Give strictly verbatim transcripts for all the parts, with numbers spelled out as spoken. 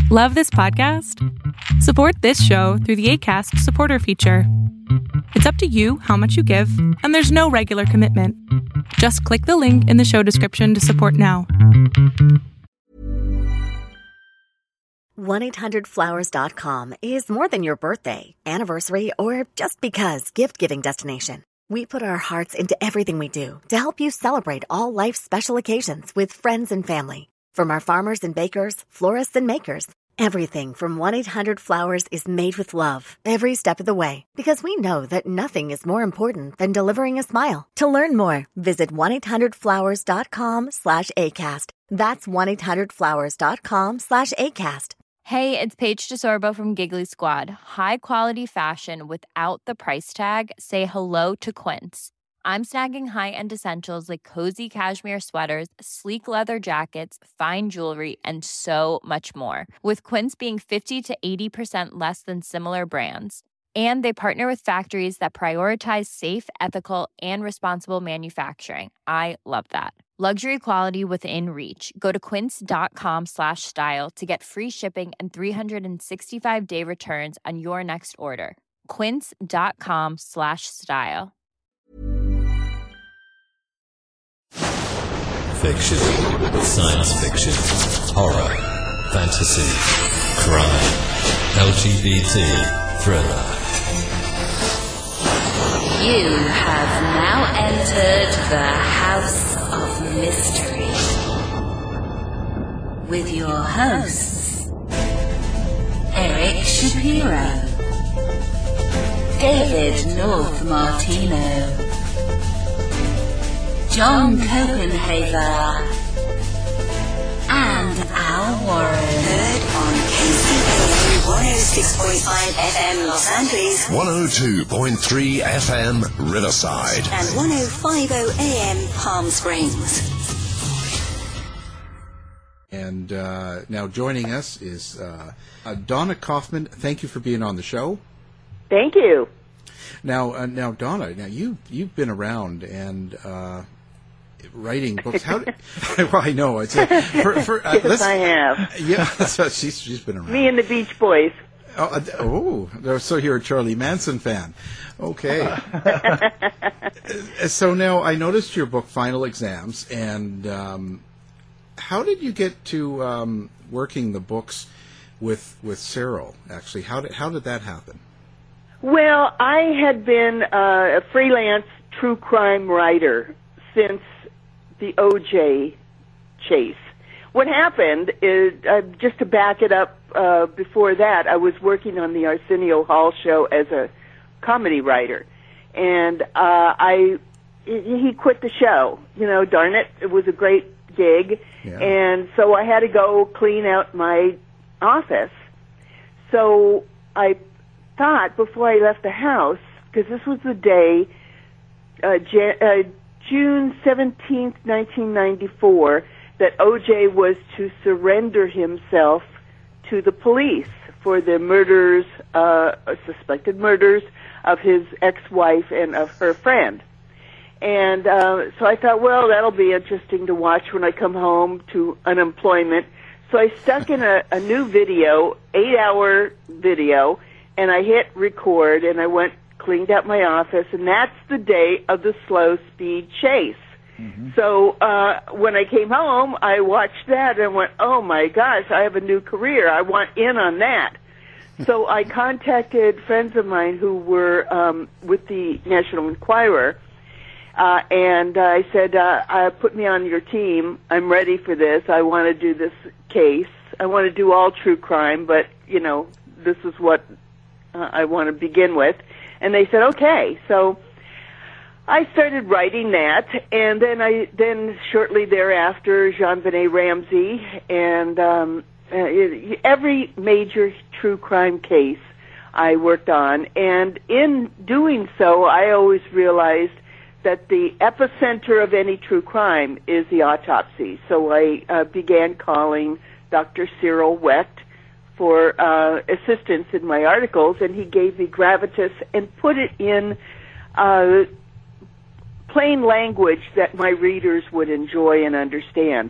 Love this podcast? Support this show through the Acast supporter feature. It's up to you how much you give, and there's no regular commitment. Just click the link in the show description to support now. one eight hundred flowers dot com is more than your birthday, anniversary, or just because gift-giving destination. We put our hearts into everything we do to help you celebrate all life's special occasions with friends and family. From our farmers and bakers, florists and makers, everything from one eight hundred flowers is made with love every step of the way, because we know that nothing is more important than delivering a smile. To learn more, visit one eight hundred flowers dot com slash ACAST. That's one eight hundred flowers dot com slash ACAST. Hey, it's Paige DeSorbo from Giggly Squad. High quality fashion without the price tag. Say hello to Quince. I'm snagging high-end essentials like cozy cashmere sweaters, sleek leather jackets, fine jewelry, and so much more. With Quince being fifty to eighty percent less than similar brands. And they partner with factories that prioritize safe, ethical, and responsible manufacturing. I love that. Luxury quality within reach. Go to quince.com slash style to get free shipping and three sixty-five day returns on your next order. Quince.com slash style. Fiction, science fiction, horror, fantasy, crime, L G B T, thriller. You have now entered the House of Mystery with your hosts, Eric Shapiro, David North Martino, John Copenhaver, and Al Warren. Heard on K C P one oh six point five F M Los Angeles, one oh two point three F M Riverside, and ten fifty A M Palm Springs. And uh, now joining us is uh, uh, Donna Kaufman. Thank you for being on the show. Thank you. Now, uh, now, Donna. Now you you've been around and uh, writing books. How? Did, well, I know. It's a, for, for, uh, yes, I have. Yeah, so she's she's been around. Me and the Beach Boys. Oh, oh, so you're a Charlie Manson fan. Okay. So now I noticed your book, Final Exams, and um, how did you get to um, working the books with with Cyril? Actually, how did how did that happen? Well, I had been uh, a freelance true crime writer since the O J chase. What happened is, uh, just to back it up, uh, before that, I was working on the Arsenio Hall show as a comedy writer, and uh, I he quit the show. You know, darn it, it was a great gig, yeah. And so I had to go clean out my office. So I thought before I left the house, because this was the day, uh, Jan- uh, June seventeenth, nineteen ninety-four, that O J was to surrender himself to the police for the murders, uh, suspected murders of his ex-wife and of her friend. And uh, so I thought, well, that'll be interesting to watch when I come home to unemployment. So I stuck in a, a new video, eight-hour video, and I hit record, and I went, cleaned out my office, and that's the day of the slow speed chase. Mm-hmm. So uh, when I came home, I watched that and went, oh, my gosh, I have a new career. I want in on that. So I contacted friends of mine who were um, with the National Enquirer, uh, and uh, I said, uh, uh, put me on your team. I'm ready for this. I want to do this case. I want to do all true crime, but, you know, this is what uh, I want to begin with. And they said, okay. So I started writing that, and then I then shortly thereafter, Jean-Benet Ramsey, and um, uh, it, every major true crime case I worked on. And in doing so, I always realized that the epicenter of any true crime is the autopsy. So I uh, began calling Doctor Cyril Wecht for uh, assistance in my articles, and he gave me gravitas and put it in uh, plain language that my readers would enjoy and understand.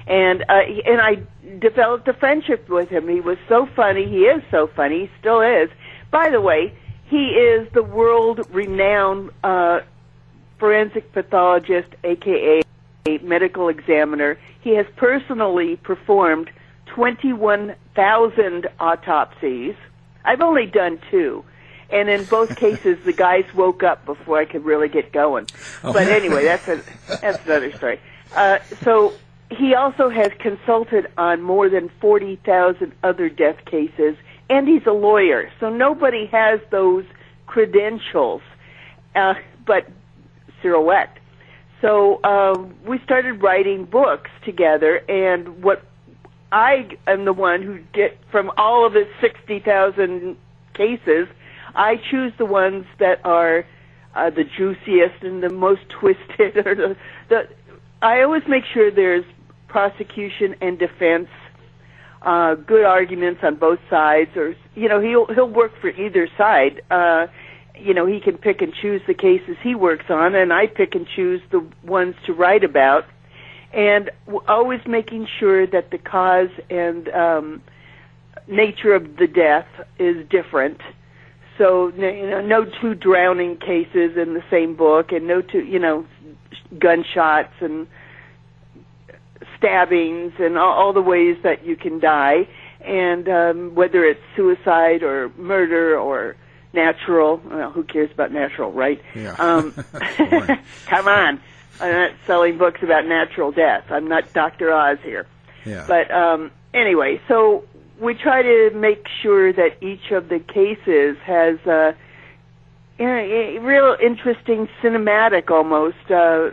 And uh, he- and I developed a friendship with him. He was so funny. He is so funny. He still is. By the way, he is the world-renowned uh, forensic pathologist, a k a medical examiner. He has personally performed twenty-one thousand autopsies. I've only done two. And in both cases, the guys woke up before I could really get going. Oh. But anyway, that's a, that's another story. Uh, so he also has consulted on more than forty thousand other death cases, and he's a lawyer. So nobody has those credentials, uh, but Cyril Wecht. So uh, we started writing books together, and what I am the one who get from all of his sixty thousand cases, I choose the ones that are uh, the juiciest and the most twisted. Or the, the I always make sure there's prosecution and defense, uh, good arguments on both sides, or you know he'll he'll work for either side. Uh, you know he can pick and choose the cases he works on, and I pick and choose the ones to write about, and w- always making sure that the cause and um, nature of the death is different. So, you know, no two drowning cases in the same book, and no two, you know, gunshots and stabbings and all, all the ways that you can die, and um, whether it's suicide or murder or natural. Well, who cares about natural, right? Yeah. Um, come on. I'm not selling books about natural death. I'm not Doctor Oz here. Yeah. But um, anyway, so we try to make sure that each of the cases has uh, a real interesting cinematic almost uh,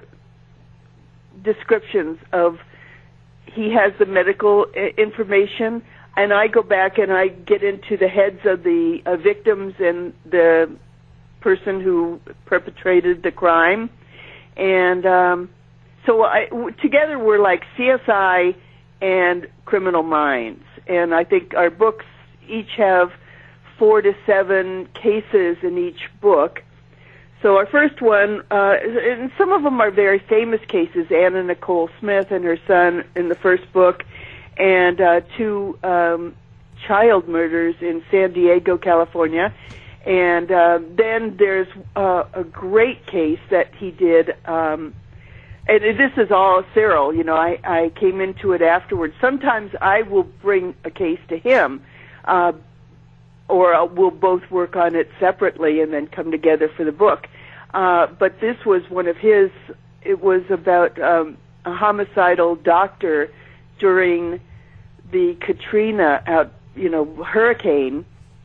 descriptions of, he has the medical information, and I go back and I get into the heads of the uh, victims and the person who perpetrated the crime. And um, so I, w- together we're like C S I and Criminal Minds. And I think our books each have four to seven cases in each book. So our first one, uh, and some of them are very famous cases, Anna Nicole Smith and her son in the first book, and uh, two um, child murders in San Diego, California. And uh, then there's uh, a great case that he did, um, and this is all Cyril. You know, I, I came into it afterwards. Sometimes I will bring a case to him, uh, or we'll both work on it separately and then come together for the book. Uh, but this was one of his. It was about um, a homicidal doctor during the Katrina out, you know, hurricane,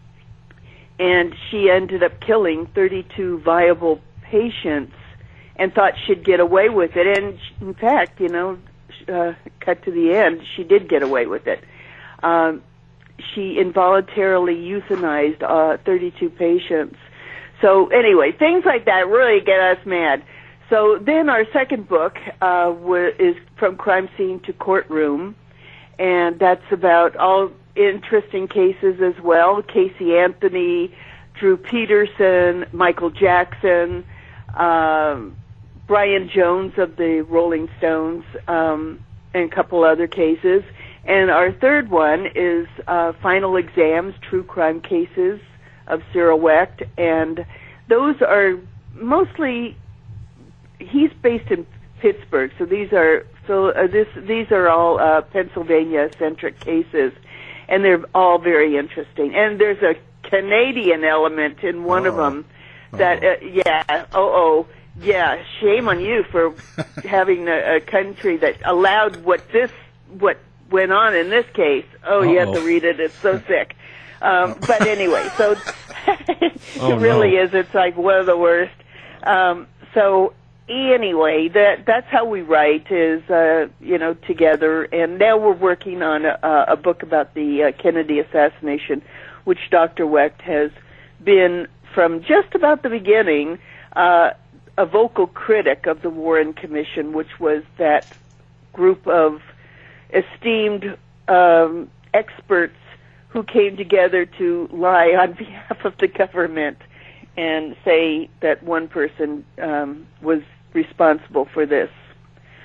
and she ended up killing thirty-two viable patients and thought she'd get away with it. And in fact, you know, uh, cut to the end, she did get away with it. Um, she involuntarily euthanized uh, thirty-two patients. So anyway, things like that really get us mad. So then our second book uh, w- is From Crime Scene to Courtroom, and that's about all interesting cases as well. Casey Anthony, Drew Peterson, Michael Jackson, um, Brian Jones of the Rolling Stones, um, and a couple other cases. And our third one is uh, Final Exams, True Crime Cases of Cyril Wecht, and those are mostly, he's based in Pittsburgh, so these are uh, this these are all uh, Pennsylvania-centric cases, and they're all very interesting. And there's a Canadian element in one oh. of them that, uh, yeah, oh, oh, yeah, shame on you for having a, a country that allowed what this, what went on in this case. Oh, Uh-oh. You have to read it, it's so sick. Um, but anyway, so it oh, really no. is, it's like one of the worst. Um, so anyway, that that's how we write, is, uh, you know, together. And now we're working on a, a book about the uh, Kennedy assassination, which Doctor Wecht has been, from just about the beginning, uh, a vocal critic of the Warren Commission, which was that group of esteemed um, experts who came together to lie on behalf of the government and say that one person um, was responsible for this.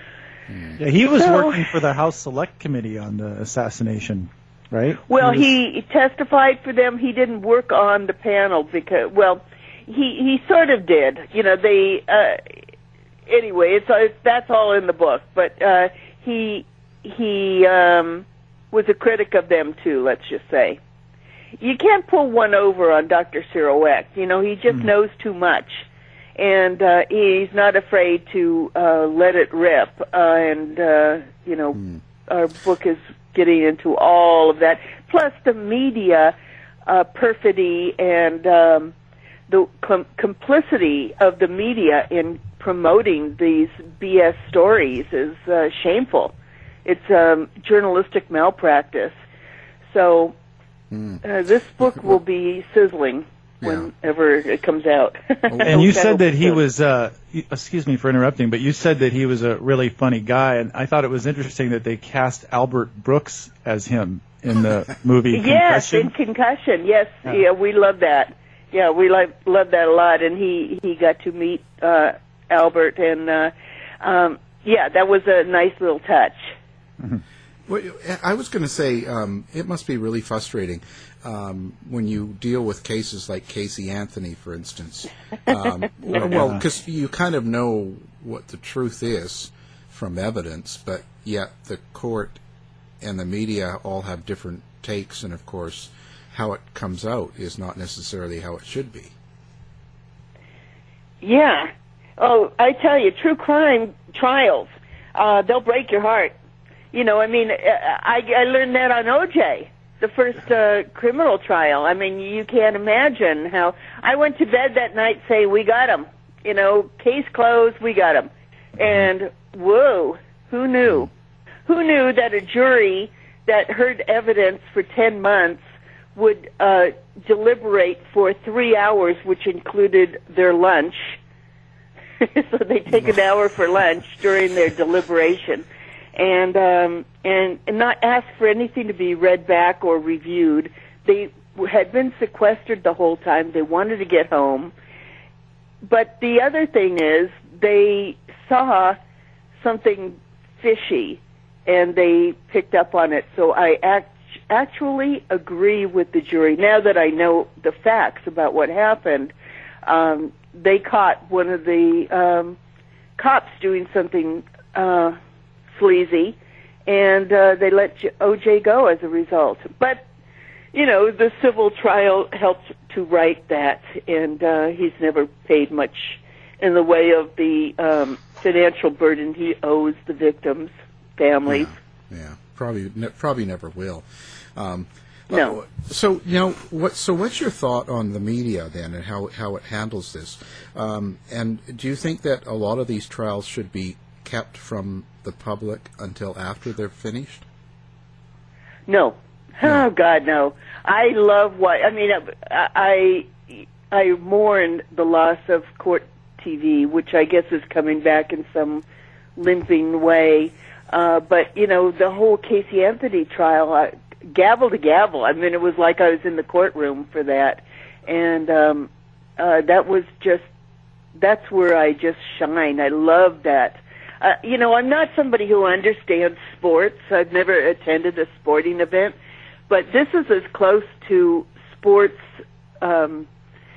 Yeah, he was So- working for the House Select Committee on the assassination, right? Well, was- he testified for them. He didn't work on the panel because, well, he he sort of did. You know, they uh, anyway. It's, it's that's all in the book. But uh, he he um, was a critic of them too. Let's just say you can't pull one over on Doctor Cyril Wecht. You know, he just Mm. knows too much, and uh, he's not afraid to uh, let it rip. Uh, and uh, you know, Mm. our book is getting into all of that, plus the media uh, perfidy and um, the com- complicity of the media in promoting these B S stories is uh, shameful. It's um, journalistic malpractice. So Mm. uh, this book will be sizzling Yeah. whenever it comes out. And you said that he Soon. was, uh, y- excuse me for interrupting, but you said that he was a really funny guy, and I thought it was interesting that they cast Albert Brooks as him in the movie Yes, Concussion. in Concussion. Yes, Yeah. yeah, we love that. Yeah, we like love that a lot, and he he got to meet uh, Albert, and uh, um, yeah, that was a nice little touch. Well, I was going to say um, it must be really frustrating um, when you deal with cases like Casey Anthony, for instance. Um, well, because you kind of know what the truth is from evidence, but yet the court and the media all have different takes, and of course, how it comes out is not necessarily how it should be. Yeah. Oh, I tell you, true crime trials, uh, they'll break your heart. You know, I mean, I, I learned that on O J, the first uh, criminal trial. I mean, you can't imagine how... I went to bed that night saying, we got him. You know, case closed, we got him. And, whoa, who knew? Who knew that a jury that heard evidence for ten months would uh, deliberate for three hours, which included their lunch. So they take an hour for lunch during their deliberation, and um, and and not ask for anything to be read back or reviewed. They had been sequestered the whole time. They wanted to get home, but the other thing is they saw something fishy, and they picked up on it. So I act. actually agree with the jury. Now that I know the facts about what happened, um, they caught one of the um, cops doing something uh, sleazy, and uh, they let O J go as a result. But, you know, the civil trial helped to right that, and uh, he's never paid much in the way of the um, financial burden he owes the victims' families. Yeah, yeah. probably ne- probably never will. Um, No. uh, so you know what? So what's your thought on the media then, and how how it handles this? Um, and do you think that a lot of these trials should be kept from the public until after they're finished? No. Oh God, no. I love what I mean. I I mourn the loss of Court T V, which I guess is coming back in some limping way. Uh, but you know, the whole Casey Anthony trial, uh, gavel to gavel. I mean, it was like I was in the courtroom for that, and um, uh, that was just that's where I just shine. I love that. Uh, you know, I'm not somebody who understands sports. I've never attended a sporting event, but this is as close to sports um,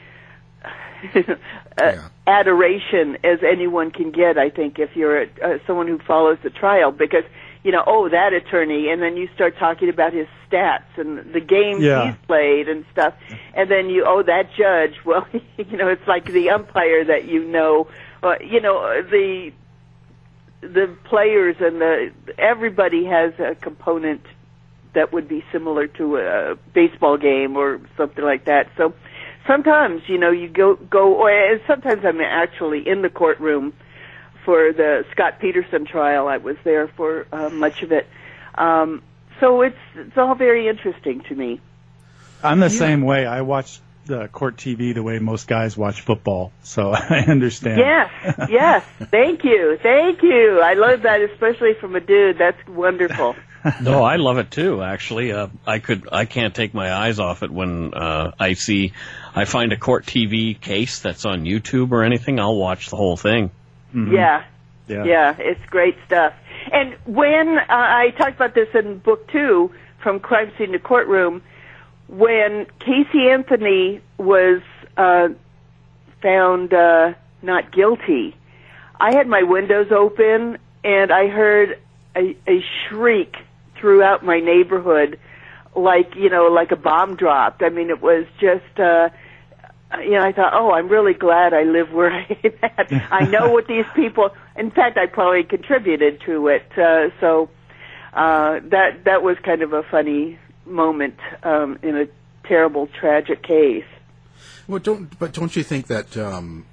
uh, Yeah. adoration as anyone can get, I think, if you're a, uh, someone who follows the trial, because, you know, oh, that attorney, and then you start talking about his stats and the games Yeah. he's played and stuff, and then you, oh, that judge, well, you know, it's like the umpire that you know, uh, you know, the the players and the everybody has a component that would be similar to a baseball game or something like that. So sometimes, you know, you go go, or and sometimes I'm actually in the courtroom for the Scott Peterson trial. I was there for uh, much of it. Um, so it's it's all very interesting to me. I'm the same way. I watch the Court T V the way most guys watch football, so I understand. Yes, yes. Thank you, thank you. I love that, especially from a dude. That's wonderful. No, I love it too. Actually, uh, I could, I can't take my eyes off it when uh, I see, I find a Court T V case that's on YouTube or anything. I'll watch the whole thing. Mhm. Yeah. Yeah. Yeah, it's great stuff. And when uh, I talked about this in book two, From Crime Scene to Courtroom, when Casey Anthony was uh, found uh, not guilty, I had my windows open and I heard a, a shriek throughout my neighborhood, like, you know, like a bomb dropped. I mean, it was just, uh, you know, I thought, oh, I'm really glad I live where I am at. I know what these people, in fact, I probably contributed to it. Uh, so uh, that that was kind of a funny moment um, in a terrible, tragic case. Well, don't, but don't you think that, um,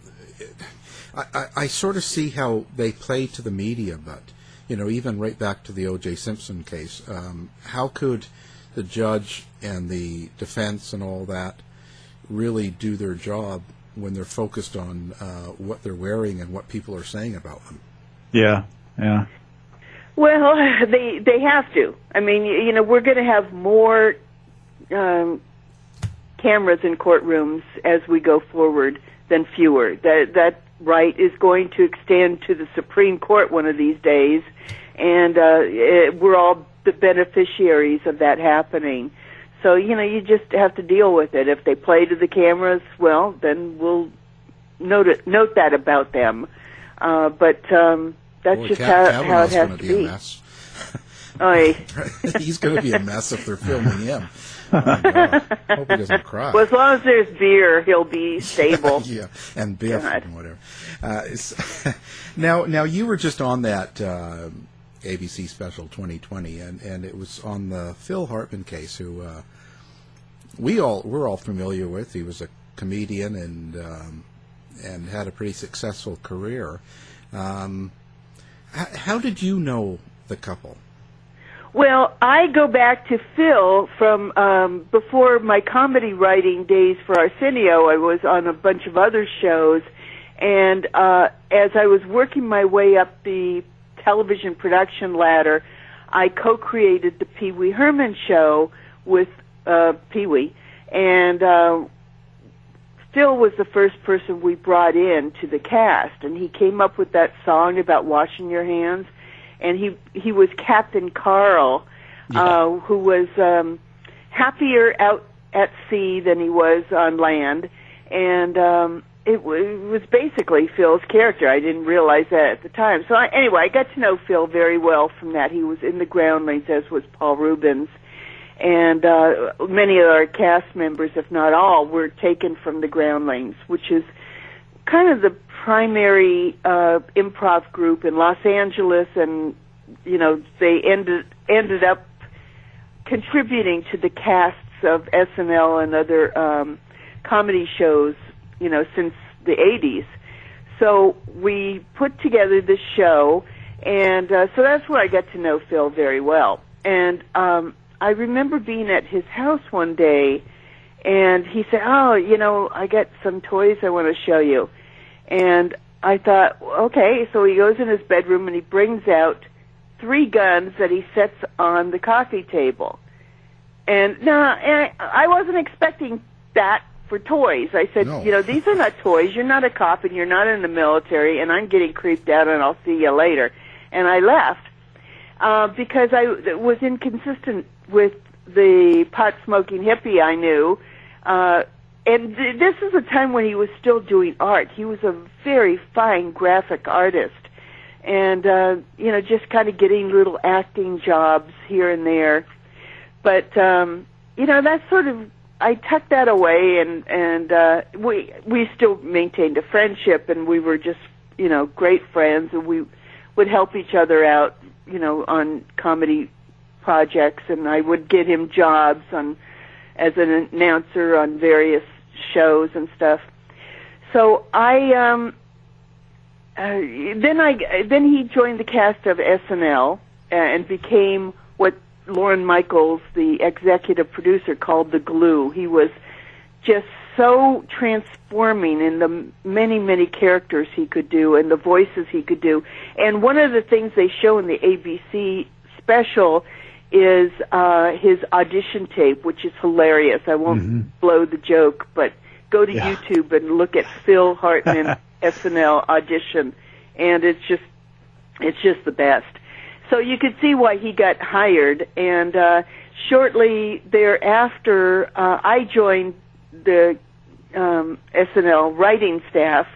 I, I, I sort of see how they play to the media, but, you know, even right back to the O J Simpson case, um, how could the judge and the defense and all that really do their job when they're focused on uh, what they're wearing and what people are saying about them? Yeah, yeah. Well, they they have to. I mean, you know, we're going to have more um, cameras in courtrooms as we go forward than fewer. That that right is going to extend to the Supreme Court one of these days, and uh, it, we're all the beneficiaries of that happening. So, you know, you just have to deal with it. If they play to the cameras, well, then we'll note it, note that about them. Uh, but um, that's Boy, just Cat- how, how it has to be. be. A mess. Oy. He's going to be a mess if they're filming him. Oh, God. Hope he doesn't cry. Well, as long as there's beer, he'll be stable. Yeah, and Biff God. and whatever. Uh, now, now you were just on that uh, A B C special twenty twenty, and, and it was on the Phil Hartman case, who uh, we all we're all familiar with. He was a comedian and um, and had a pretty successful career. Um, h- how did you know the couple? Well, I go back to Phil from um, before my comedy writing days for Arsenio. I was on a bunch of other shows, and uh, as I was working my way up the television production ladder, I co-created the Pee Wee Herman show with uh, Pee Wee, and uh, Phil was the first person we brought in to the cast, and he came up with that song about washing your hands. And he he was Captain Carl, yeah. uh, who was um, happier out at sea than he was on land, and um, it, w- it was basically Phil's character. I didn't realize that at the time. So I, anyway, I got to know Phil very well from that. He was in the Groundlings, as was Paul Rubens, and uh, many of our cast members, if not all, were taken from the Groundlings, which is kind of the primary uh, improv group in Los Angeles, and you know they ended ended up contributing to the casts of S N L and other um, comedy shows, you know, since the eighties. So we put together this show, and uh, so that's where I got to know Phil very well. And um, I remember being at his house one day, and he said, "Oh, you know, I got some toys I want to show you." And I thought, okay, so he goes in his bedroom and he brings out three guns that he sets on the coffee table. And no, and I wasn't expecting that for toys. I said, no. You know, these are not toys. You're not a cop and you're not in the military, and I'm getting creeped out, and I'll see you later. And I left uh, because I was inconsistent with the pot-smoking hippie I knew. Uh, And th- this is a time when he was still doing art. He was a very fine graphic artist, and uh, you know, just kind of getting little acting jobs here and there. But um, you know, that's sort of I tucked that away, and and uh, we we still maintained a friendship, and we were just you know great friends, and we would help each other out, you know, on comedy projects, and I would get him jobs on as an announcer on various shows and stuff. So I um uh, then I then he joined the cast of S N L and became what Lorne Michaels, the executive producer, called the glue. He was just so transforming in the many many characters he could do and the voices he could do. And one of the things they show in the A B C special is uh, his audition tape, which is hilarious. I won't mm-hmm. blow the joke, but go to yeah. YouTube and look at Phil Hartman S N L audition, and it's just it's just the best. So you could see why he got hired. And uh, shortly thereafter, uh, I joined the um, S N L writing staff.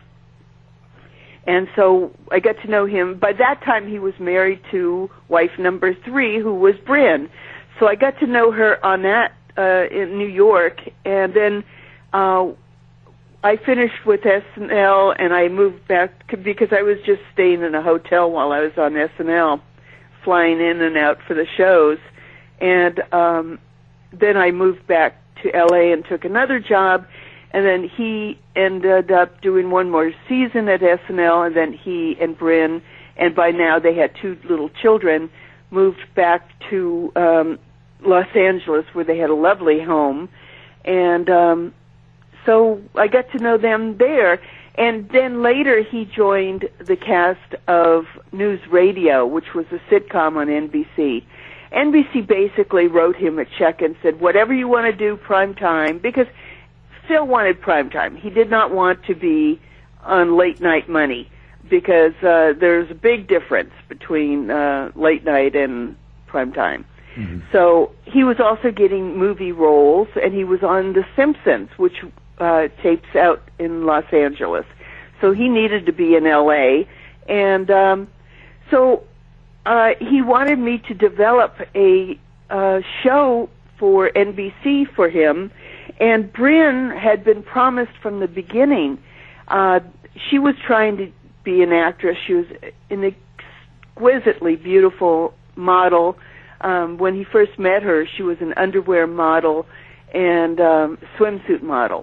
And so I got to know him. By that time, he was married to wife number three, who was Bryn. So I got to know her on that uh, in New York. And then uh, I finished with S N L, and I moved back because I was just staying in a hotel while I was on S N L, flying in and out for the shows. And um, then I moved back to L A and took another job. And then he ended up doing one more season at S N L, and then he and Bryn, and by now they had two little children, moved back to um, Los Angeles, where they had a lovely home. And um, so I got to know them there. And then later he joined the cast of News Radio, which was a sitcom on N B C. N B C basically wrote him a check and said, whatever you want to do, prime time, because Phil wanted prime time. He did not want to be on late night money, because uh, there's a big difference between uh, late night and prime time. Mm-hmm. So he was also getting movie roles, and he was on The Simpsons, which uh, tapes out in Los Angeles. So he needed to be in L A, and um, so uh, he wanted me to develop a uh, show for N B C for him. And Bryn had been promised from the beginning. Uh, she was trying to be an actress. She was an exquisitely beautiful model. Um, when he first met her, she was an underwear model and um, swimsuit model.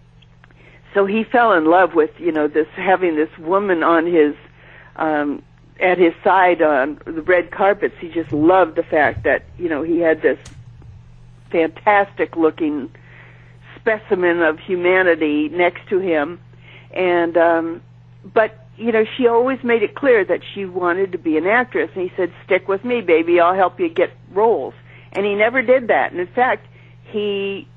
So he fell in love with, you know, this having this woman on his um, at his side on the red carpets. He just loved the fact that, you know, he had this fantastic-looking specimen of humanity next to him. And um but you know, she always made it clear that she wanted to be an actress, and he said, stick with me, baby, I'll help you get roles. And he never did that. And in fact, he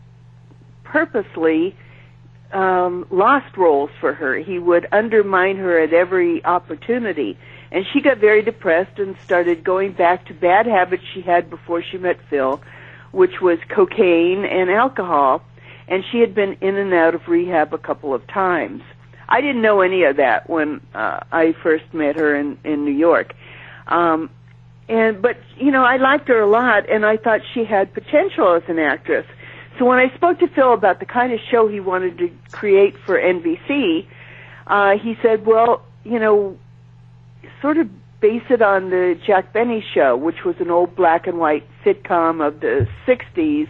purposely um lost roles for her. He would undermine her at every opportunity, and she got very depressed and started going back to bad habits she had before she met Phil, which was cocaine and alcohol. And she had been in and out of rehab a couple of times. I didn't know any of that when uh, I first met her in, in New York. Um, and but, you know, I liked her a lot, and I thought she had potential as an actress. So when I spoke to Phil about the kind of show he wanted to create for N B C, uh, he said, well, you know, sort of base it on the Jack Benny Show, which was an old black and white sitcom of the sixties,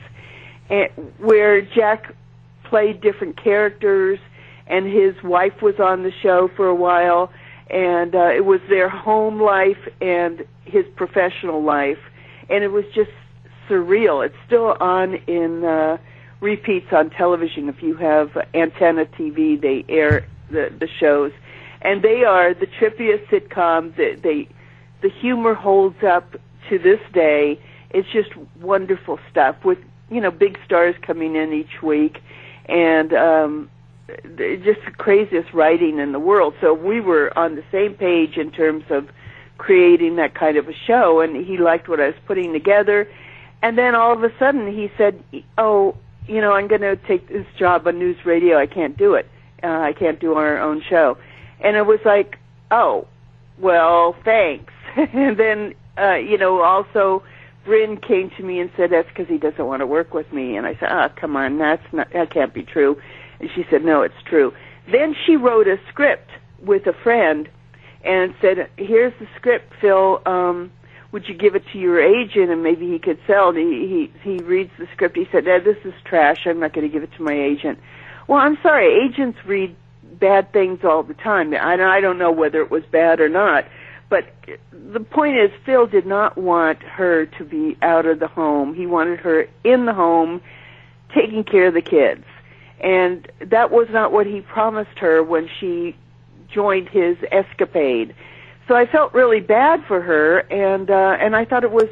where Jack played different characters, and his wife was on the show for a while, and uh, it was their home life and his professional life, and it was just surreal. It's still on in uh, repeats on television. If you have Antenna T V, they air the, the shows, and they are the trippiest sitcom. They, they, the humor holds up to this day. It's just wonderful stuff with, you know, big stars coming in each week, and um, just the craziest writing in the world. So we were on the same page in terms of creating that kind of a show, and he liked what I was putting together. And then all of a sudden he said, oh, you know, I'm going to take this job on News Radio. I can't do it. Uh, I can't do our own show. And it was like, oh, well, thanks. And then, uh, you know, also Bryn came to me and said, that's because he doesn't want to work with me. And I said, ah, come on, that's not, that can't be true. And she said, no, it's true. Then she wrote a script with a friend and said, here's the script, Phil. Um, would you give it to your agent and maybe he could sell it? He, he, he reads the script. He said, eh, this is trash. I'm not going to give it to my agent. Well, I'm sorry. Agents read bad things all the time. I, I don't know whether it was bad or not. But the point is, Phil did not want her to be out of the home. He wanted her in the home, taking care of the kids. And that was not what he promised her when she joined his escapade. So I felt really bad for her, and uh, and I thought it was...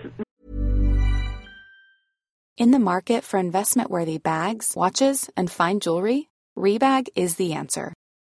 In the market for investment-worthy bags, watches, and fine jewelry, Rebag is the answer.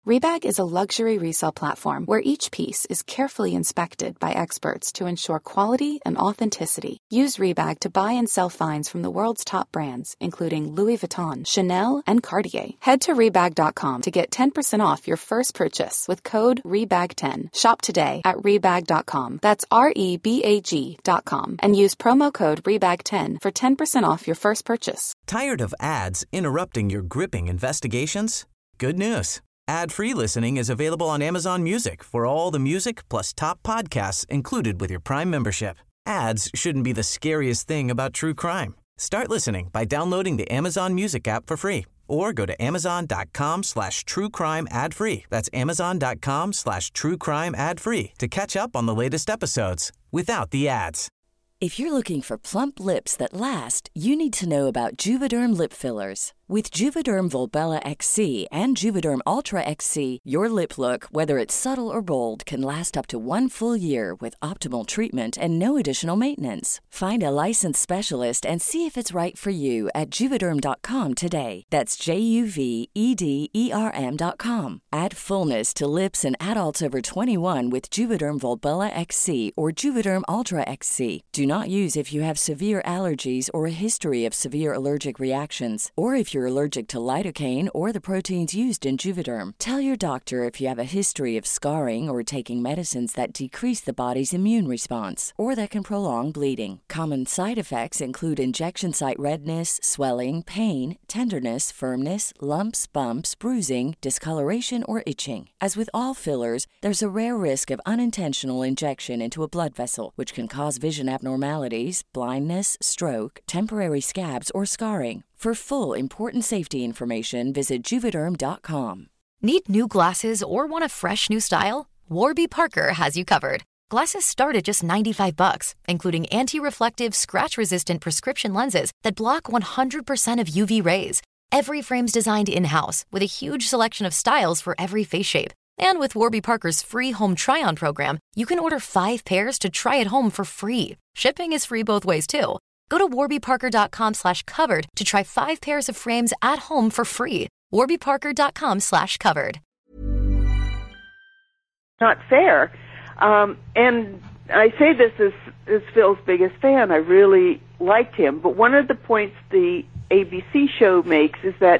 Rebag is a luxury resale platform where each piece is carefully inspected by experts to ensure quality and authenticity. Use Rebag to buy and sell finds from the world's top brands, including Louis Vuitton, Chanel, and Cartier. Head to Rebag dot com to get ten percent off your first purchase with code Rebag ten. Shop today at Rebag dot com. That's R E B A G dot com. And use promo code Rebag ten for ten percent off your first purchase. Tired of ads interrupting your gripping investigations? Good news. Ad-free listening is available on Amazon Music for all the music plus top podcasts included with your Prime membership. Ads shouldn't be the scariest thing about true crime. Start listening by downloading the Amazon Music app for free or go to amazon.com slash true crime ad free. That's amazon.com slash true crime ad free to catch up on the latest episodes without the ads. If you're looking for plump lips that last, you need to know about Juvederm lip fillers. With Juvederm Volbella X C and Juvederm Ultra X C, your lip look, whether it's subtle or bold, can last up to one full year with optimal treatment and no additional maintenance. Find a licensed specialist and see if it's right for you at Juvederm dot com today. That's J U V E D E R M dot com. Add fullness to lips in adults over twenty-one with Juvederm Volbella X C or Juvederm Ultra X C. Do not use if you have severe allergies or a history of severe allergic reactions, or if you're allergic to lidocaine or the proteins used in Juvederm. Tell your doctor if you have a history of scarring or taking medicines that decrease the body's immune response or that can prolong bleeding. Common side effects include injection site redness, swelling, pain, tenderness, firmness, lumps, bumps, bruising, discoloration, or itching. As with all fillers, there's a rare risk of unintentional injection into a blood vessel, which can cause vision abnormalities, blindness, stroke, temporary scabs, or scarring. For full important safety information, visit Juvederm dot com. Need new glasses or want a fresh new style? Warby Parker has you covered. Glasses start at just ninety-five bucks, including anti-reflective, scratch-resistant prescription lenses that block one hundred percent of U V rays. Every frame's designed in-house with a huge selection of styles for every face shape. And with Warby Parker's free home try-on program, you can order five pairs to try at home for free. Shipping is free both ways, too. Go to warby parker dot com slash covered to try five pairs of frames at home for free. warby parker dot com slash covered. Not fair. Um, and I say this as, as Phil's biggest fan. I really liked him. But one of the points the A B C show makes is that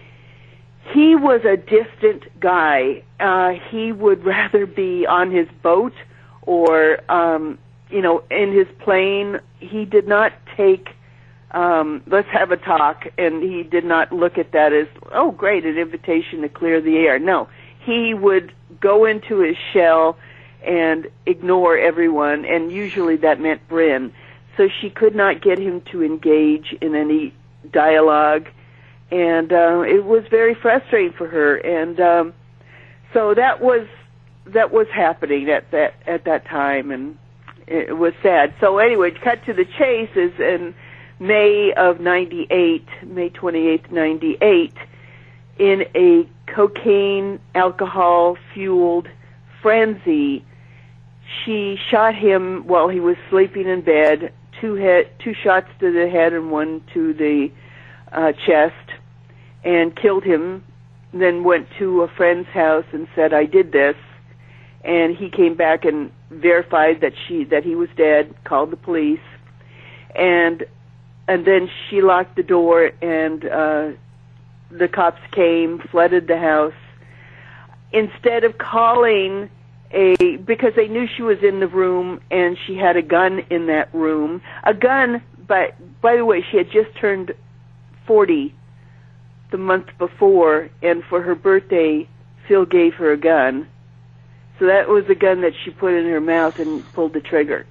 he was a distant guy. Uh, he would rather be on his boat or, um, you know, in his plane. He did not take, um, let's have a talk, and he did not look at that as, oh, great, an invitation to clear the air. No, he would go into his shell and ignore everyone, and usually that meant Bryn. So she could not get him to engage in any dialogue, and uh, it was very frustrating for her. And um, so that was that was happening at that at that time, and it was sad. So anyway, cut to the chase is in May of ninety-eight, May twenty-eighth, ninety-eight, in a cocaine, alcohol-fueled frenzy, she shot him while he was sleeping in bed, two head, two shots to the head and one to the uh, chest, and killed him, then went to a friend's house and said, I did this. And he came back and verified that she that he was dead, called the police, and and then she locked the door, and uh, the cops came, flooded the house. Instead of calling a, because they knew she was in the room and she had a gun in that room, a gun. But by the way, she had just turned forty the month before, and for her birthday, Phil gave her a gun. So that was the gun that she put in her mouth and pulled the trigger.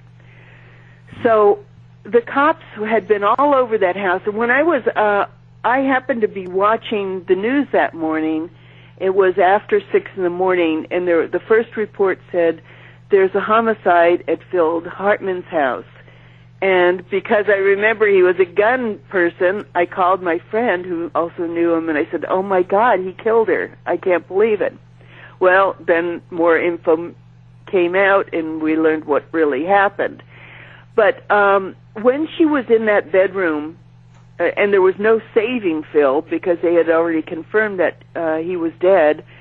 So the cops had been all over that house. And when I was, uh, I happened to be watching the news that morning. It was after six in the morning, and there, the first report said there's a homicide at Phil Hartman's house. And because I remember he was a gun person, I called my friend who also knew him, and I said, oh my God, he killed her. I can't believe it. Well, then more info came out, and we learned what really happened. But um, when she was in that bedroom, uh, and there was no saving Phil because they had already confirmed that uh, he was dead,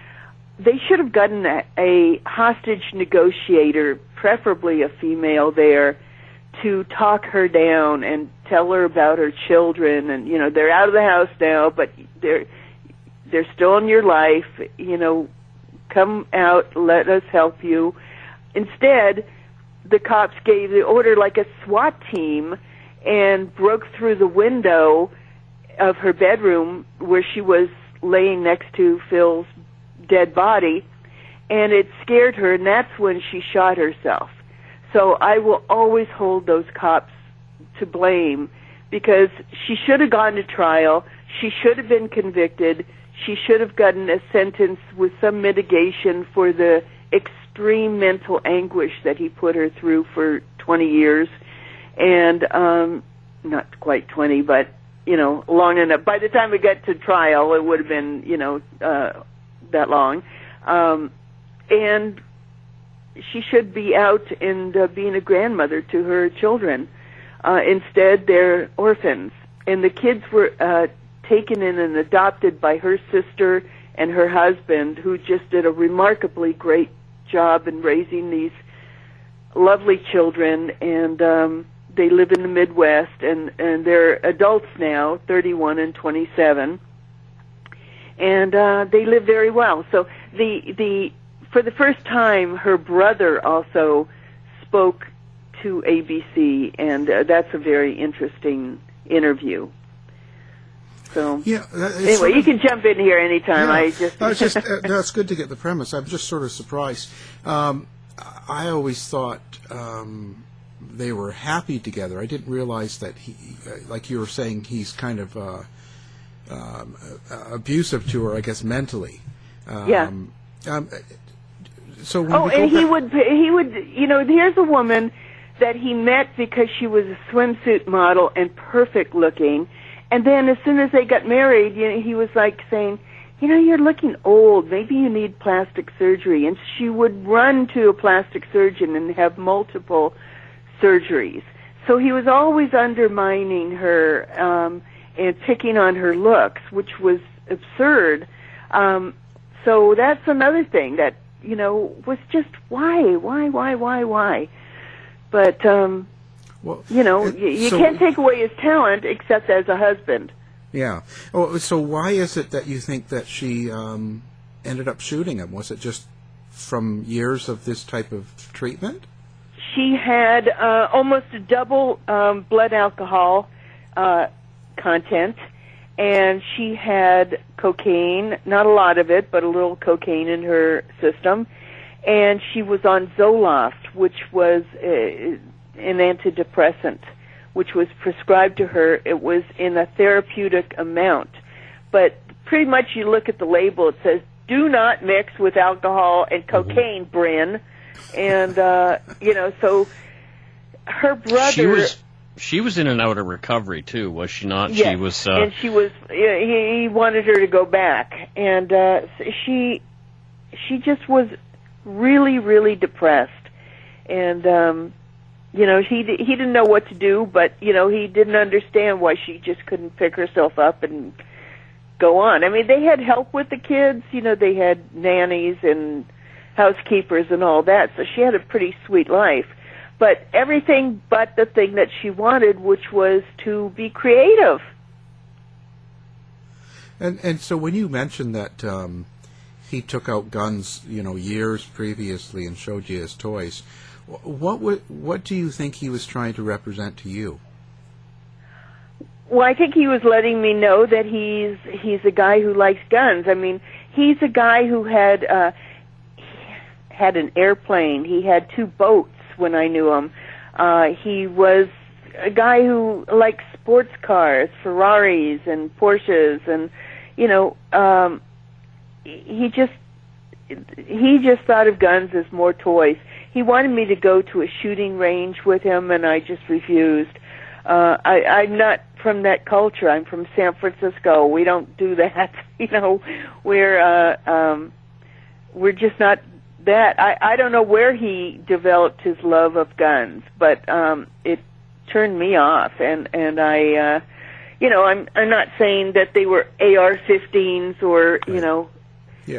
they should have gotten a, a hostage negotiator, preferably a female there, to talk her down and tell her about her children. And, you know, they're out of the house now, but they're they're still in your life. You know, come out, let us help you. Instead, the cops gave the order like a SWAT team and broke through the window of her bedroom where she was laying next to Phil's dead body, and it scared her, and that's when she shot herself. So I will always hold those cops to blame, because she should have gone to trial, she should have been convicted, she should have gotten a sentence with some mitigation for the extreme mental anguish that he put her through for twenty years, and um, not quite twenty, but, you know, long enough. By the time we got to trial, it would have been, you know, uh, that long. Um, and she should be out and uh, being a grandmother to her children. Uh, instead, they're orphans. And the kids were uh, taken in and adopted by her sister and her husband, who just did a remarkably great job in raising these lovely children. And um, they live in the Midwest, and, and they're adults now, thirty-one and twenty-seven. And uh, they live very well. So the the for the first time, her brother also spoke to A B C, and uh, that's a very interesting interview. So yeah, anyway, sort of, you can jump in here anytime. Yeah, I just, no, it's just uh, no, it's good to get the premise. I'm just sort of surprised. Um, I always thought um, they were happy together. I didn't realize that he, like you were saying, he's kind of uh, um, uh, abusive to her, I guess, mentally. Um, yeah. Um, so when oh, we go and he back- would he would you know here's a woman that he met because she was a swimsuit model and perfect looking, and then as soon as they got married, you know, he was like saying, you know, you're looking old, maybe you need plastic surgery, and she would run to a plastic surgeon and have multiple surgeries. So he was always undermining her um, and picking on her looks, which was absurd. Um, so that's another thing that, you know, was just why, why, why, why, why? But, um, well, you know, uh, you, you so- can't take away his talent except as a husband. Yeah. Oh, so why is it that you think that she um, ended up shooting him? Was it just from years of this type of treatment? She had uh, almost a double um, blood alcohol uh, content, and she had cocaine, not a lot of it, but a little cocaine in her system, and she was on Zoloft, which was uh, an antidepressant, which was prescribed to her. It was in a therapeutic amount, but pretty much you look at the label, it says, do not mix with alcohol and cocaine, Bryn. And, uh, you know, so her brother... She was she was in and out of recovery, too, was she not? Yes, she was, uh, and she was, he, he wanted her to go back. And uh, she she just was really, really depressed. And, um, you know, he, he didn't know what to do, but, you know, he didn't understand why she just couldn't pick herself up and go on. I mean, they had help with the kids. You know, they had nannies and housekeepers and all that, so she had a pretty sweet life. But everything but the thing that she wanted, which was to be creative. And and so when you mentioned that um, he took out guns, you know, years previously and showed you his toys, what would, what do you think he was trying to represent to you? Well, I think he was letting me know that he's he's a guy who likes guns. I mean, he's a guy who had uh, had an airplane. He had two boats when I knew him. Uh, he was a guy who liked sports cars, Ferraris and Porsches, and you know, um, he just he just thought of guns as more toys. He wanted me to go to a shooting range with him, and I just refused. Uh, I, I'm not from that culture. I'm from San Francisco. We don't do that. You know, we're uh, um, we're just not that. I, I don't know where he developed his love of guns, but um, it turned me off. And and I, uh, you know, I'm I'm not saying that they were A R fifteens or you know, yeah,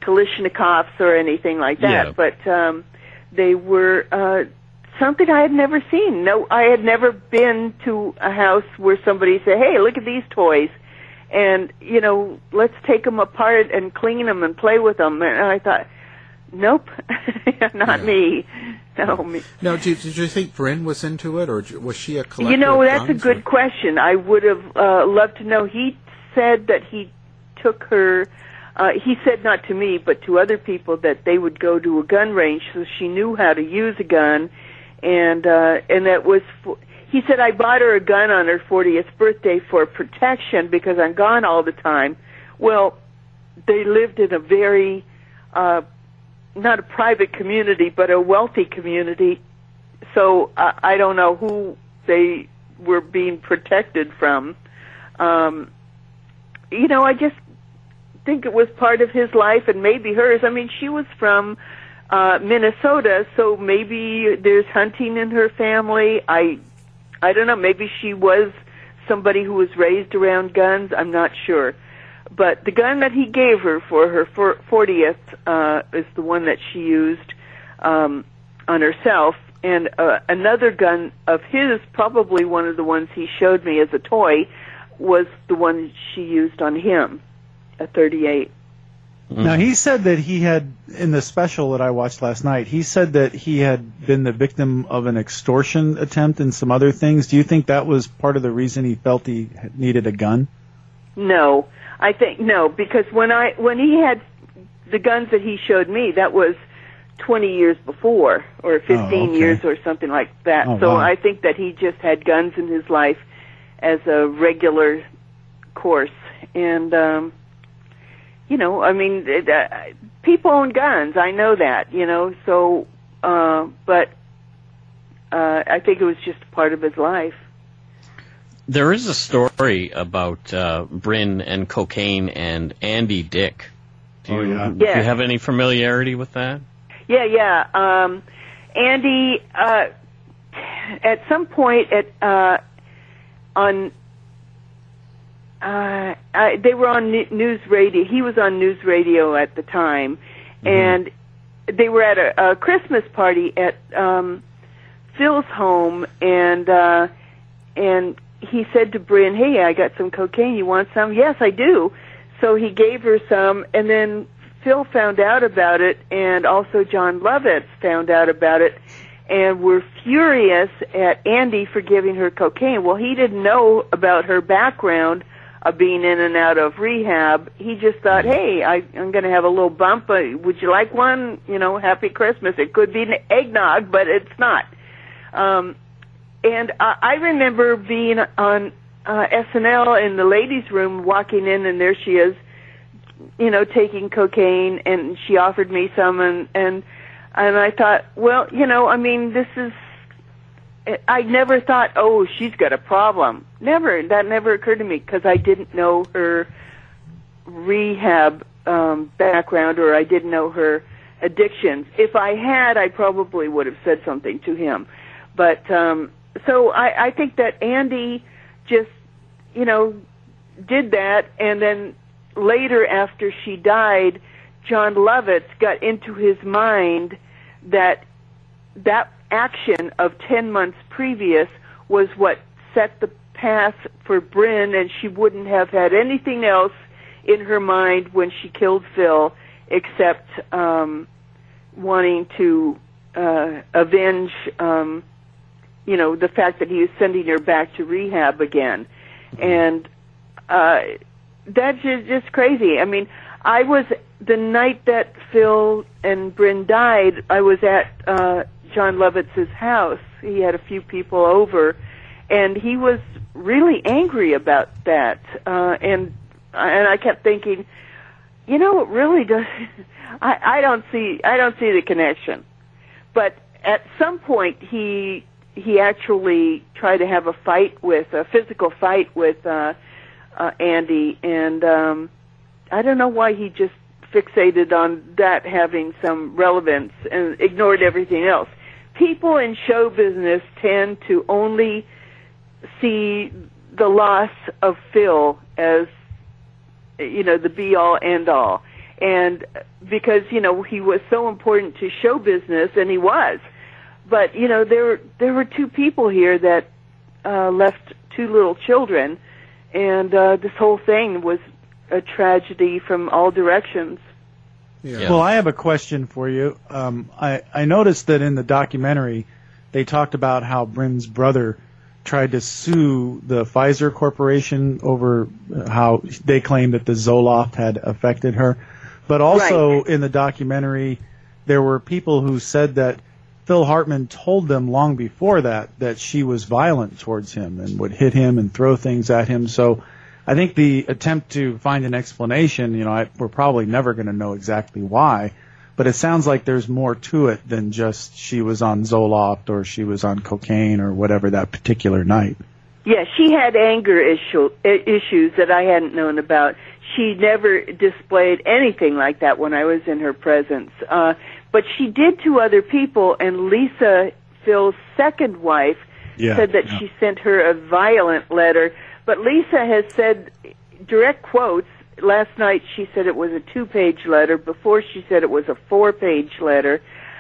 Kalashnikovs or anything like that, Yeah. but um, they were uh, something I had never seen. No, I had never been to a house where somebody said, "Hey, look at these toys," and you know, let's take them apart and clean them and play with them. And I thought, nope, not Yeah. me. No, me. Now, did, did you think Bryn was into it, or j- was she a collector? You know, of that's a guns, good or- question. I would have uh, loved to know. He said that he took her, uh, he said not to me, but to other people, that they would go to a gun range so she knew how to use a gun, and uh, and that was, for, he said, I bought her a gun on her fortieth birthday for protection because I'm gone all the time. Well, they lived in a very, uh, not a private community, but a wealthy community, so uh, I don't know who they were being protected from. Um, you know, I just think it was part of his life and maybe hers. I mean, she was from uh, Minnesota, so maybe there's hunting in her family. I, I don't know. Maybe she was somebody who was raised around guns. I'm not sure. But the gun that he gave her for her fortieth uh, is the one that she used um, on herself. And uh, another gun of his, probably one of the ones he showed me as a toy, was the one she used on him, a thirty-eight. Now, he said that he had, in the special that I watched last night, he said that he had been the victim of an extortion attempt and some other things. Do you think that was part of the reason he felt he needed a gun? No, I think no, because when I when he had the guns that he showed me, that was twenty years before, or fifteen Oh, okay. years, or something like that. Oh, so wow. I think that he just had guns in his life as a regular course, and um, you know, I mean, it, uh, people own guns. I know that, you know. So, uh, but uh, I think it was just part of his life. There is a story about uh, Bryn and cocaine and Andy Dick. Do you, Oh, yeah. do Yeah. you have any familiarity with that? Yeah, yeah. Um, Andy, uh, at some point at uh, on, uh, I, they were on n- news radio. He was on news radio at the time, Mm-hmm. and they were at a, a Christmas party at um, Phil's home, and uh, and he said to Bryn, "Hey, I got some cocaine. You want some?" "Yes, I do." So he gave her some, and then Phil found out about it, and also John Lovitz found out about it, and were furious at Andy for giving her cocaine. Well, he didn't know about her background of being in and out of rehab. He just thought, hey, I, I'm going to have a little bump. Uh, would you like one? You know, happy Christmas. It could be an eggnog, but it's not. Um, and I, I remember being on uh, S N L in the ladies' room, walking in, and there she is, you know, taking cocaine, and she offered me some, and and and I thought, well, you know, I mean, this is, I never thought, oh, she's got a problem. Never, that never occurred to me, because I didn't know her rehab um, background, or I didn't know her addictions. If I had, I probably would have said something to him. But um, so I, I think that Andy just, you know, did that, and then later, after she died, John Lovitz got into his mind that that action of ten months previous was what set the path for Bryn, and she wouldn't have had anything else in her mind when she killed Phil except um, wanting to uh, avenge, um, you know, the fact that he was sending her back to rehab again. And uh, that's just, just crazy. I mean, I was, the night that Phil and Bryn died, I was at uh, John Lovitz's house. He had a few people over, and he was really angry about that. Uh, and and I kept thinking, you know, it really does. I, I don't see I don't see the connection. But at some point, he he actually tried to have a fight with a physical fight with uh, uh, Andy, and um, I don't know why he just fixated on that having some relevance and ignored everything else. People in show business tend to only see the loss of Phil as, you know, the be-all, end-all. and because, you know, he was so important to show business, and he was. But, you know, there there were two people here that uh, left two little children, and uh, this whole thing was a tragedy from all directions. Yeah. Well, I have a question for you. Um, I, I noticed that in the documentary, they talked about how Bryn's brother tried to sue the Pfizer Corporation over how they claimed that the Zoloft had affected her. But also right. in the documentary, there were people who said that Phil Hartman told them long before that that she was violent towards him and would hit him and throw things at him. So I think the attempt to find an explanation, you know, I, we're probably never going to know exactly why, but it sounds like there's more to it than just she was on Zoloft or she was on cocaine or whatever that particular night. Yeah, she had anger issue, issues that I hadn't known about. She never displayed anything like that when I was in her presence. Uh, but she did to other people, and Lisa, Phil's second wife, yeah, said that yeah. she sent her a violent letter. But Lisa has said, direct quotes, last night she said it was a two-page letter. Before she said it was a four-page letter.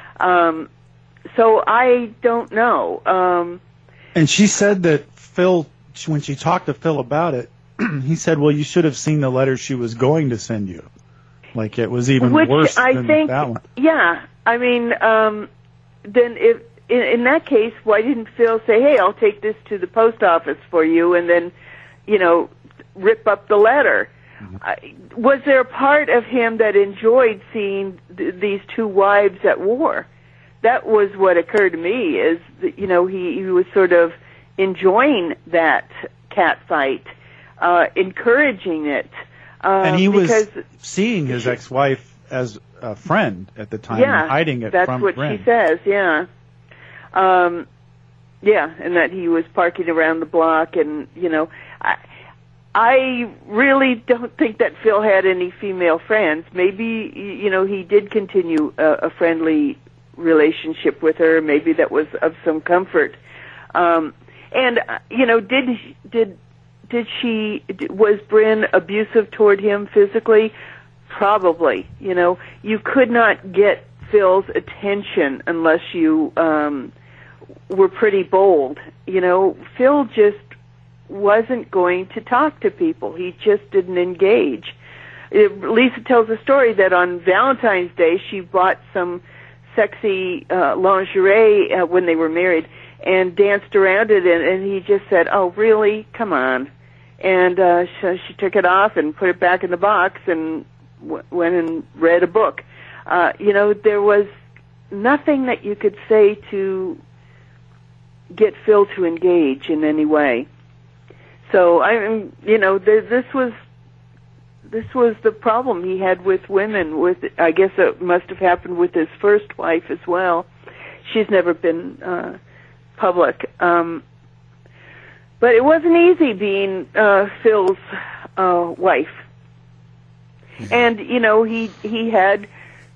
Um, so I don't know. Um, and she said that Phil, when she talked to Phil about it, he said, well, you should have seen the letter she was going to send you. Like it was even Which worse I than think, that one. Yeah, I mean, um, then if in, in that case, why didn't Phil say, hey, I'll take this to the post office for you, and then, you know, rip up the letter? Mm-hmm. I, was there a part of him that enjoyed seeing th- these two wives at war? That was what occurred to me, is that, you know, he, he was sort of enjoying that cat fight, uh, encouraging it. Um, and he was because seeing his ex-wife as a friend at the time, yeah, and hiding it that's from what Bryn. she says, yeah. Um, yeah, and that he was parking around the block, and, you know, I, I really don't think that Phil had any female friends. Maybe, you know, he did continue a, a friendly relationship with her. Maybe that was of some comfort. Um, and, uh, you know, did did did she, was Bryn abusive toward him physically? Probably. You know, you could not get Phil's attention unless you um, were pretty bold. You know, Phil just wasn't going to talk to people. He just didn't engage. It, Lisa tells a story that on Valentine's Day she bought some sexy uh, lingerie uh, when they were married and danced around it, and, and he just said, oh, really? Come on. And uh, so she took it off and put it back in the box and w- went and read a book. Uh, you know, there was nothing that you could say to get Phil to engage in any way. So, I, you know, th- this was this was the problem he had with women. With, I guess it must have happened with his first wife as well. She's never been uh, public. Um, but it wasn't easy being uh, Phil's uh, wife. Mm-hmm. And, you know, he he had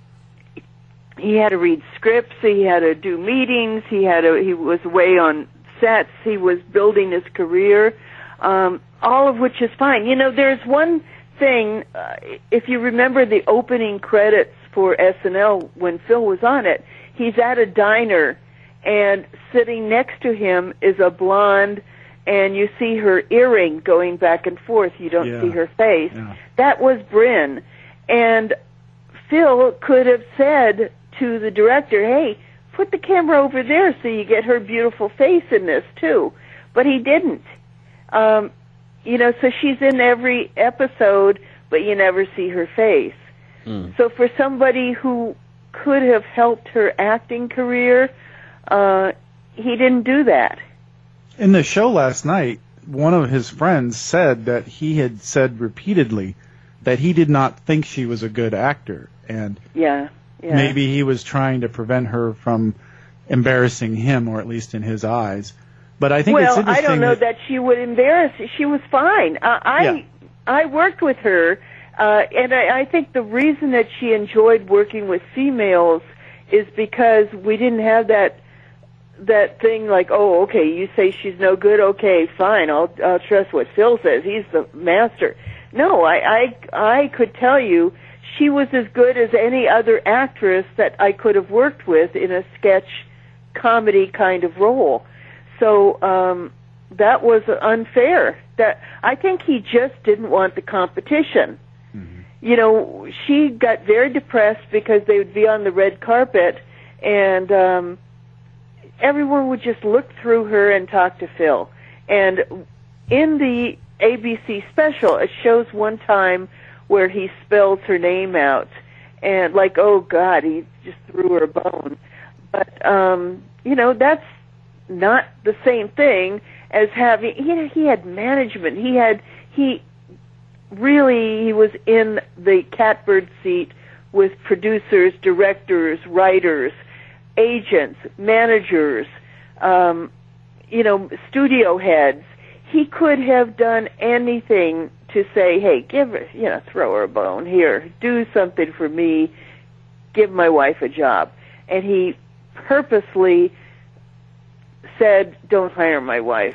he had to read scripts, he had to do meetings, he had to, he was away on sets, he was building his career, um, all of which is fine. You know, there's one thing, uh, if you remember the opening credits for S N L when Phil was on it, he's at a diner, and sitting next to him is a blonde, and you see her earring going back and forth. You don't yeah. see her face. Yeah. That was Bryn. And Phil could have said to the director, hey, put the camera over there so you get her beautiful face in this, too. But he didn't. Um, you know, so she's in every episode, but you never see her face. Mm. So for somebody who could have helped her acting career, uh, he didn't do that. In the show last night, one of his friends said that he had said repeatedly that he did not think she was a good actor, and yeah, yeah. maybe he was trying to prevent her from embarrassing him, or at least in his eyes. But I think well, it's interesting. I don't know that, that she would embarrass. She was fine. Uh, I yeah. I worked with her, uh, and I, I think the reason that she enjoyed working with females is because we didn't have that that thing like, oh, okay, you say she's no good, okay, fine, I'll I'll trust what Phil says. He's the master. No, I I I could tell you she was as good as any other actress that I could have worked with in a sketch comedy kind of role. So um, that was unfair. That I think he just didn't want the competition. Mm-hmm. You know, she got very depressed because they would be on the red carpet, and um, everyone would just look through her and talk to Phil. And in the A B C special, it shows one time where he spells her name out, and like, oh God, he just threw her a bone. But um, you know, that's not the same thing as having. He he had management. He had he really he was in the catbird seat with producers, directors, writers, agents, managers, um, you know, studio heads. He could have done anything to say, hey, give her, you know, throw her a bone here, do something for me, give my wife a job. And he purposely said, don't hire my wife.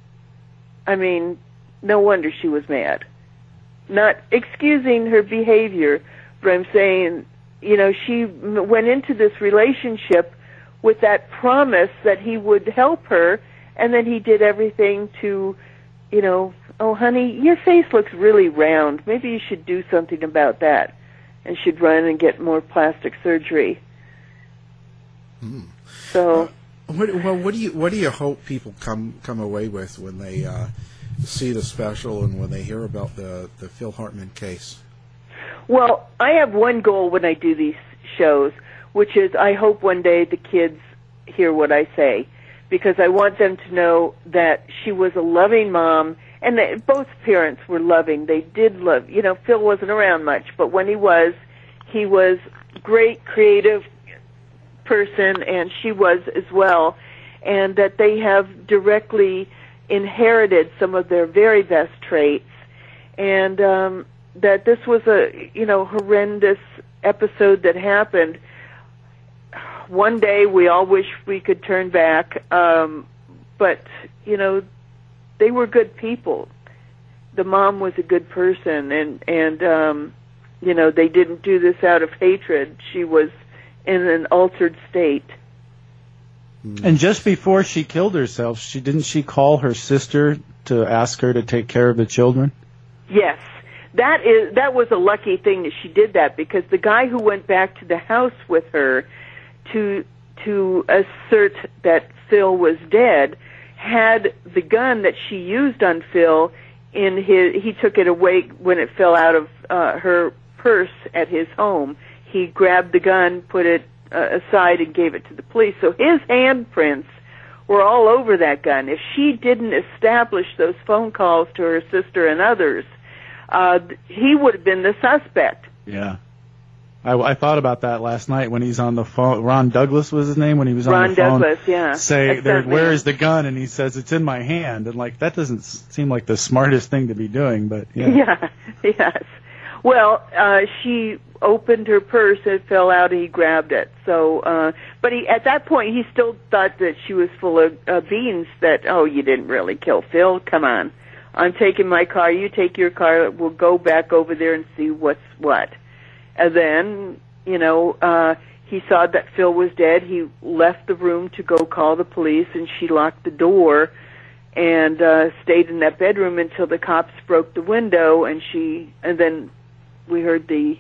I mean, no wonder she was mad. Not excusing her behavior, but I'm saying, you know, she went into this relationship with that promise that he would help her, and then he did everything to, you know, oh, honey, your face looks really round. Maybe you should do something about that, and should run and get more plastic surgery. Hmm. So, uh, what, well, what do you what do you hope people come come away with when they uh, see the special and when they hear about the the Phil Hartman case? Well, I have one goal when I do these shows, which is I hope one day the kids hear what I say, because I want them to know that she was a loving mom, and they, both parents were loving. They did love, you know, Phil wasn't around much, but when he was, he was great, creative person, and she was as well, and that they have directly inherited some of their very best traits, and um, that this was a, you know, horrendous episode that happened. One day we all wish we could turn back, um, but, you know, they were good people. The mom was a good person, and, and um, you know, they didn't do this out of hatred. She was in an altered state. And just before she killed herself, she didn't she call her sister to ask her to take care of the children? Yes. That is that was a lucky thing that she did that, because the guy who went back to the house with her to to assert that Phil was dead had the gun that she used on Phil in his. He took it away when it fell out of uh, her purse at his home. He grabbed the gun, put it uh, aside, and gave it to the police. So his handprints were all over that gun. If she didn't establish those phone calls to her sister and others, uh, he would have been the suspect. Yeah. I, I thought about that last night when he's on the phone. Ron Douglas was his name when he was Ron on the phone. Ron Douglas, yeah. Say, there, where is the gun? And he says, it's in my hand. And, like, that doesn't seem like the smartest thing to be doing, but, yeah. Yeah, yes. Well, uh, she opened her purse, it fell out, and he grabbed it. So, uh, but he, at that point, he still thought that she was full of uh, beans, that, oh, you didn't really kill Phil, come on. I'm taking my car, you take your car, we'll go back over there and see what's what. And then, you know, uh, he saw that Phil was dead. He left the room to go call the police, and she locked the door and uh, stayed in that bedroom until the cops broke the window, and she, and then we heard the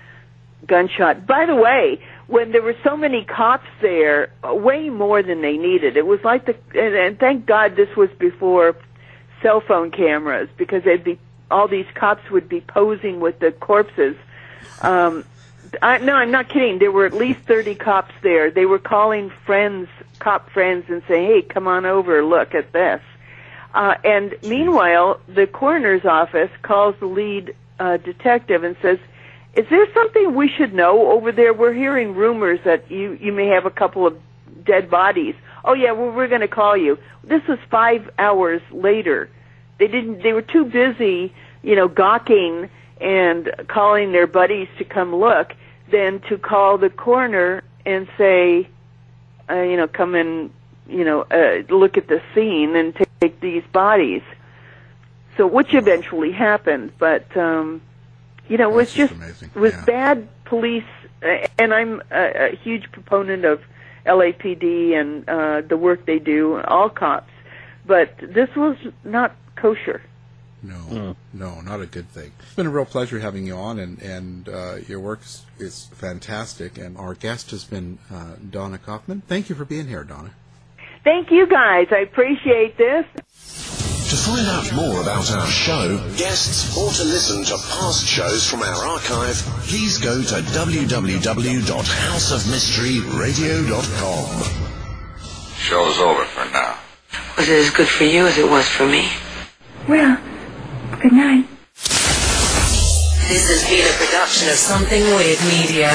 gunshot. By the way, when there were so many cops there, way more than they needed. It was like the, and, and thank God this was before cell phone cameras, because they'd be, all these cops would be posing with the corpses. Um, I, no, I'm not kidding. There were at least thirty cops there. They were calling friends, cop friends, and saying, hey, come on over, look at this. Uh, and meanwhile, the coroner's office calls the lead uh, detective and says, is there something we should know over there? We're hearing rumors that you, you may have a couple of dead bodies. Oh, yeah, well, we're going to call you. This was five hours later. They didn't. They were too busy, you know, gawking and calling their buddies to come look, than to call the coroner and say, uh, you know, come and, you know, uh, look at the scene and take these bodies. So, which eventually happened, but um, You know, it was That's just, just amazing. was Yeah. bad police, uh, and I'm a, a huge proponent of L A P D and uh, the work they do, all cops, but this was not kosher. No, Mm. no, not a good thing. It's been a real pleasure having you on, and, and uh, your work is, is fantastic. And our guest has been uh, Donna Kaufman. Thank you for being here, Donna. Thank you, guys. I appreciate this. To find out more about our show, guests, or to listen to past shows from our archive, please go to w w w dot house of mystery radio dot com. Show's over for now. Was it as good for you as it was for me? Well, good night. This has been a production of Something Weird Media.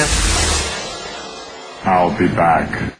I'll be back.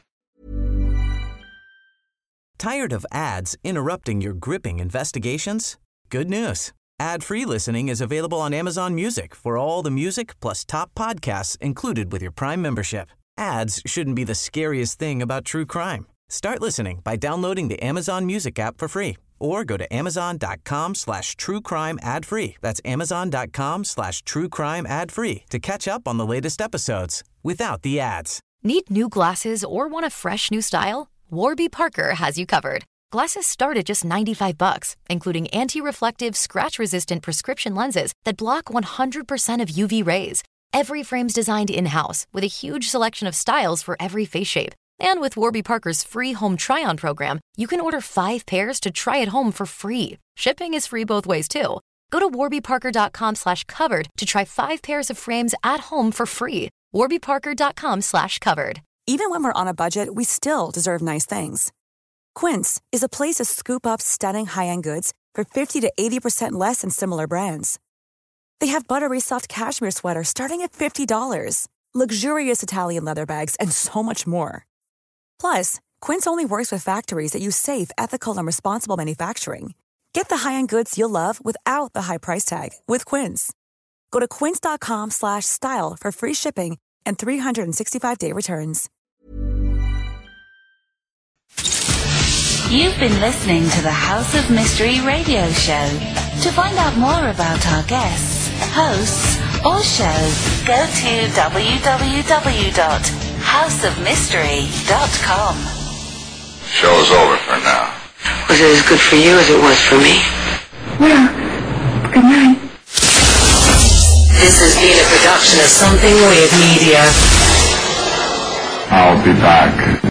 Tired of ads interrupting your gripping investigations? Good news. Ad-free listening is available on Amazon Music for all the music plus top podcasts included with your Prime membership. Ads shouldn't be the scariest thing about true crime. Start listening by downloading the Amazon Music app for free or go to amazon.com slash true crime ad free. That's amazon.com slash true crime ad free to catch up on the latest episodes without the ads. Need new glasses or want a fresh new style? Warby Parker has you covered. Glasses start at just ninety-five bucks, including anti-reflective, scratch-resistant prescription lenses that block one hundred percent of U V rays. Every frame's designed in-house with a huge selection of styles for every face shape. And with Warby Parker's free home try-on program, you can order five pairs to try at home for free. Shipping is free both ways, too. Go to warbyparker.com slash covered to try five pairs of frames at home for free. warbyparker.com slash covered. Even when we're on a budget, we still deserve nice things. Quince is a place to scoop up stunning high-end goods for fifty to eighty percent less than similar brands. They have buttery soft cashmere sweaters starting at fifty dollars, luxurious Italian leather bags, and so much more. Plus, Quince only works with factories that use safe, ethical, and responsible manufacturing. Get the high-end goods you'll love without the high price tag with Quince. Go to quince.com slash style for free shipping and three sixty-five day returns. You've been listening to the House of Mystery radio show. To find out more about our guests, hosts, or shows, go to w w w dot house of mystery dot com. Show's over for now. Was it as good for you as it was for me? Well, good night. This has been a production of Something Weird Media. I'll be back.